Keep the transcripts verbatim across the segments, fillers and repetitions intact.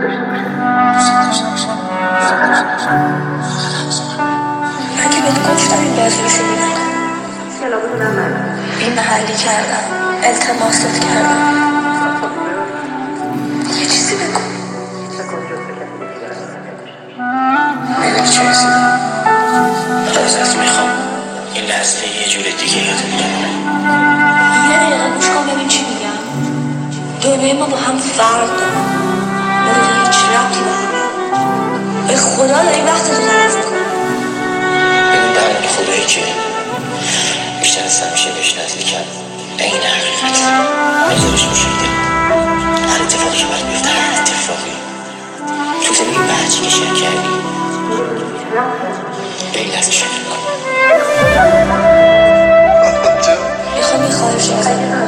من که بهت گفتم این بازی رو شروع نکن. بی محلی کردم، التماست کردم، یه چیزی بگو. ببین چه رسیدم ازت میخوام این لحظه یه جور دیگه یادت بمونه. یه دقیقه گوش کن ببین چی میگم. دنیای ما با هم فرق داره، نداره هیچ ربطی به هم. به خدا داری وقت رو غلط میکنی. ببین در مورد خدایی که بیشتر از همیشه بهش نزدیکم، این حقیقت نظرش میشیده. هر اتفاقی که باید بیفته، هر اتفاقی تو زندگی بحثی که شیر کردی به این لحظه شکل کن. میخوام یه خواهش ازت.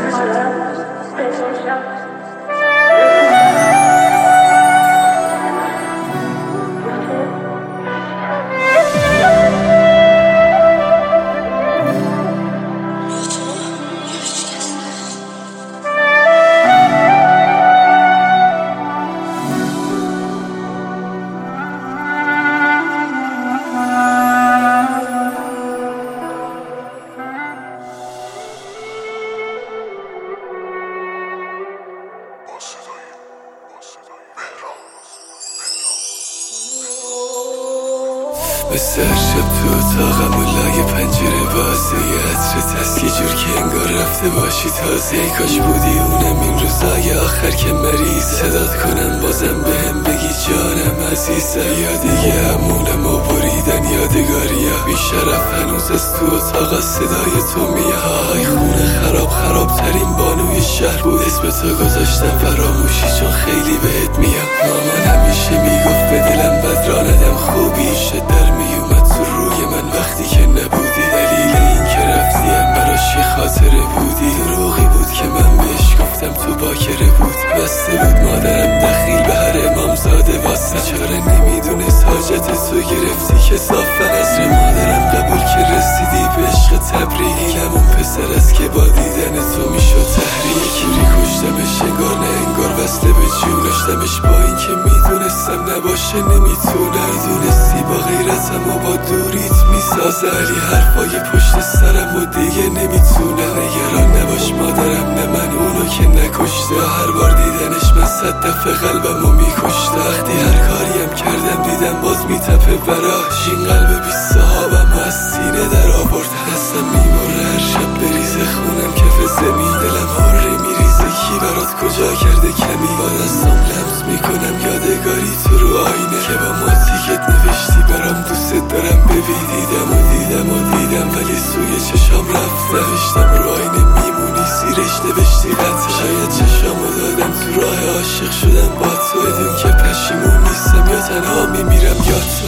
به سر شب تو اتاقم و لای پنجره بازه یه عطرت هست یه جور که انگار رفته باشی تازه. ای کاش بودی اونم این روزای آخر که مریض صدات کنم بازم بهم بگی جانم عزیز. یا دیگه همونم و بریدن یادگاری ها بی شرف هنوز از تو اتاق صدای تو میه. های خونه خراب خراب ترین بانوی شهر بود، اسم تو گذاشتم فراموشی چون خیلی بهت میام. مامان همیشه میگفت به دلم بد را ندم خوبی شد در میومد تو روی من وقتی که نبودی. دلیل این که رفتی هم براش یه خاطره بودی. دروغی بود که من بهش گفتم تو باکره بود. بسته بود مادرم دخیل به هر امام زاده واسه چاره نمیدونست حاجت تو گرفتی که صافن عصر مادرم قبول که رسیدی به عشق تبریکی. همون پسر است که با دیدن تو میشد تحریک. یکی کشتمش انگار نه انگار بسته به جونش دمش با این که میدونستم نباشه نمیتونه. میدونستی با غیرتم و با دوریت میسازه ولی حرفای پشت سرم و دیگه نمیتونه. نگران نباش مادرم نه من اونو که نکشته. هر بار دیدنش من صد دفعه قلبمو میکشته. وقتی هر کاریم کردم دیدم باز میتپه براش. این قلب بی صحابم و از سینه در آورد. دستم میمره هر شب بریزه خونم کف زمین. دلم هره میریزه کی برات کجا کرده کمی. با دستم لمس میکنم یادگاری تو رو آینه که با ما تیکت نوشتی برام دوست دارم ببین. دیدم و دیدم و دیدم ولی سوی چشام رفت. نوشتم رو آینه میمونی زیرش نوشتی قطع. شاید چشامو دادم تو راه عاشق شدم با تو. بدون که پشیمون نیستم یا تنها میمیرم یا تو.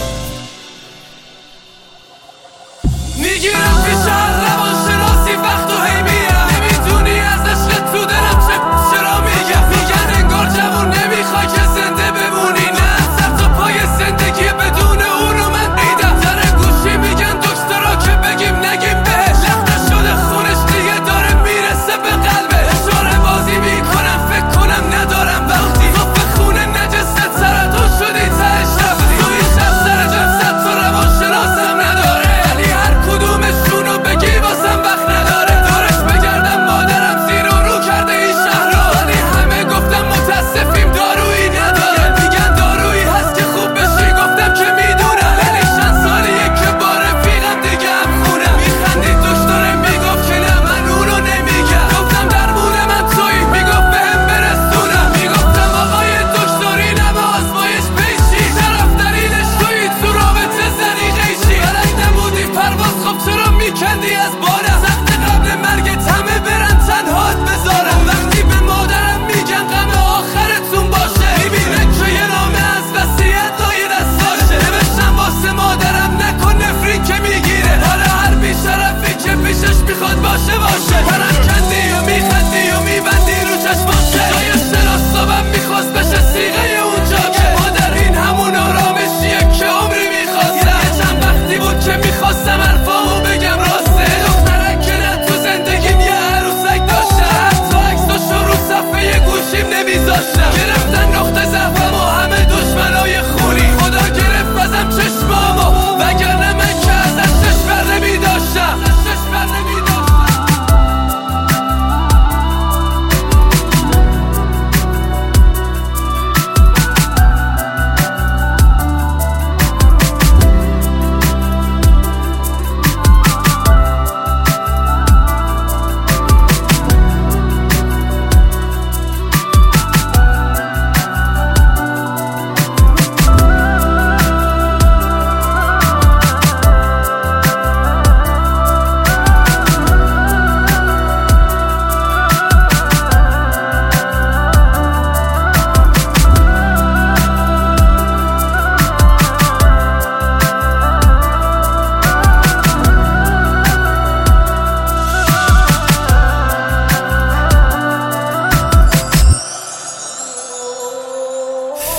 میگیرم پیش هر روان شناسی وقت و هی میرم. نمیدونی از عشق تو دلم چه چرا میگم. میگن انگار جوون نمیخوای که زنده بمونی. نه سر تا پای زندگی بدون اونو من دیدم. در گوشی میگن دکترا که بگیم نگیم بهش. لخته شده خونش دیگه داره میرسه به قلبه. اشاره بازی میکنم فکر کنم ندارم وقتی. تو به خونه نجسته سرطان شدی تهش رفتی. توی شب سر جا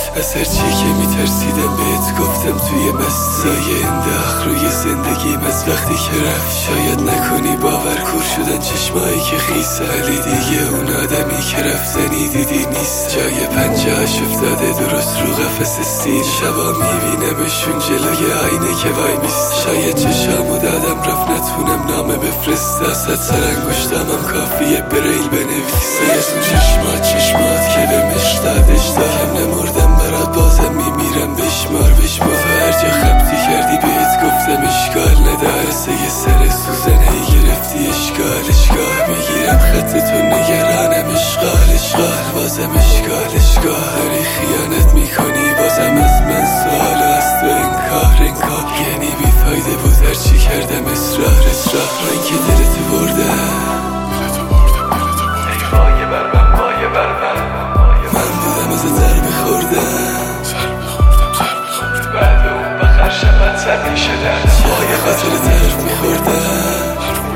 از هرچی که میترسیدم بهت گفتم توی مسای انداخ روی زندگیم از وقتی که رفت. شاید نکنی باور کور شدن چشمایی که خیسه، ولی دیگه اون آدمی که رفتنی دیدی نیست. جای پنجهاش افتاده درست رو قفس سیر، شبا میبینمشون جلوی آینه که وای میست. شاید چشامو دادم رفت نتونم نامه بفرست، ست سر انگشتامم کافیه بریل بنویسه. از اون چشمات چشمات که به مشتاد اشتاهم نمردم برات بازم میمیرم بشمار بشمار. هر جا خبتی کردی بهت گفتم اشکال نداره، سه یه سر سوزنه گرفتی اشکال اشکال. میگیرم خطتون نگرانم اشغال اشغال، بازم اشکال اشکال. داری خیانت میکنی بازم از من سوال و از تو انکار انکار. یعنی بیفایده بود هرچی کردم اصرار اصرار. من که دلتو بردم من بودم از در بخوردم بعد اون بخر شبت زدی شدن جای خاطر طرف میخوردم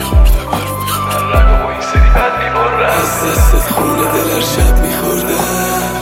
من رقم و این سری بد میبرم از دستت خونه دل هر شب میخوردم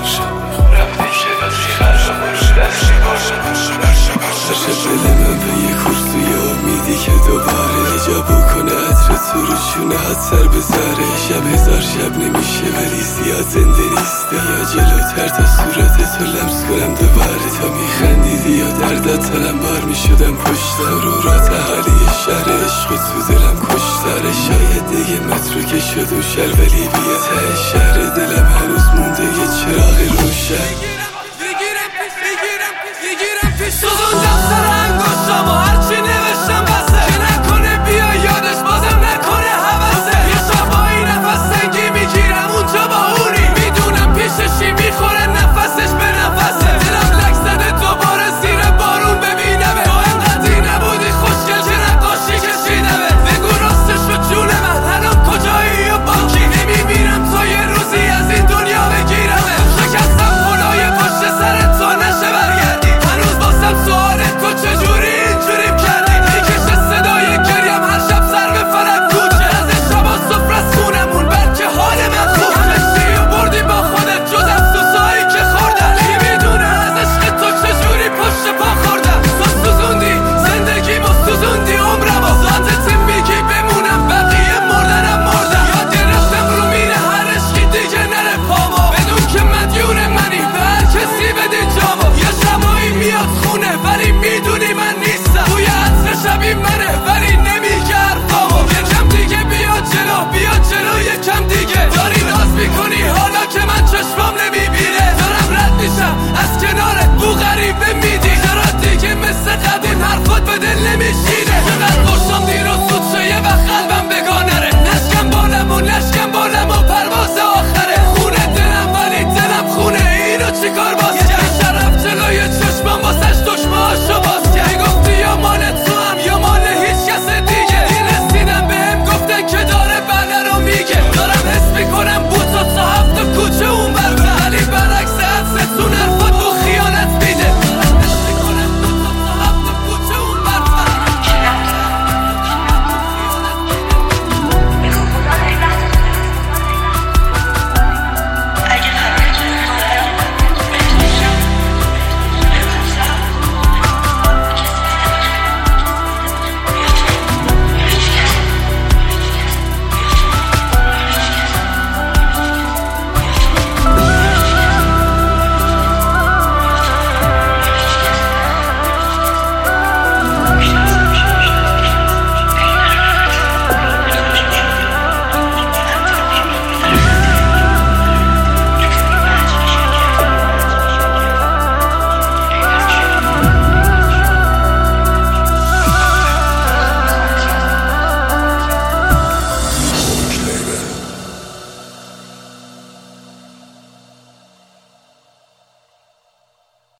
رفتی که دستی خرم و رو دست میبرم هر شب دل من به یه کرسوی امیدی که دوباره نجا بکنه عطر تو رو چونه هات سر بذاره. شب هزار شب نمیشه ولی زیاد زنده نیست. یا جلوتر تا صورت تو لمس کنم دوباره، تا میخندیدی یا دردت تلم بار میشدم پشت رو را تحالی شهر عشق تو دلم کشتاره. شاید دیگه مترو که شد و شهر ولی بیا ته شهر دلم هنوز مونده یه چراغ روشن. بگیرم پیش بگیرم پیش بگیرم پیش سوزوندم سر انگشتم و هرچی نوشتم بسه که نکنه بیا یادش بازم نکنه حوثه. یه شبایی نفس سنگی میگیرم اونجا با اونی، میدونم پیششی میخوره نفسش به نفسه. دلم لک زده دوباره زیر بارون ببینمه، تو انقدی نبودی خوشگل که نقاشی کشیدمه. بگو راستش رو جون من الان کجایی و با کی؟ نمیبینم تا یه روزی از این دنیا بگیرمه. شکستم خدای پشت سر تو نشه برگردی، هنوز باسم سوال تو چجوری اینجوریم کردی. میکشه صدای گریم هر شب سر به فلک کوچه، از این شبا صفر از خونمون بلکه حال من خوب. همشتی و بردی با خودت جز افسوسایی که خوردن، کی میدونه از عشق تو چجوری پشت پا خوردم. تو سوزوندی زندگیمو سوزوندی عمرمو، ذاتت میگی بمونم بقیه مردنم مردم. یاد گرفتم رو میره هر عشقی دیگه نره پامو، بدون که مدیون منی به هر کسی بدی جامو. یه شبایی میاد خونه ولی میدونی من نیستم، توی عطر شبی منه ولی نمیگه حرفامو. یکم دیگه بیا جلو بیا جلو یکم دیگه، داری ناز میکنی حالا که من چشمام نمیبینه. دارم رد میشم از کنارت بو غریبه میدی، چرا دیگه مثل قدیم حرفات به دل نمیشینه. چقدر خوشم دیروز زود شه یه وقت قلبم بگانره، نشکم بالم و نشکم بالم و پرواز آخره. خونه دلم ولی دلم خونه، اینو چیکار با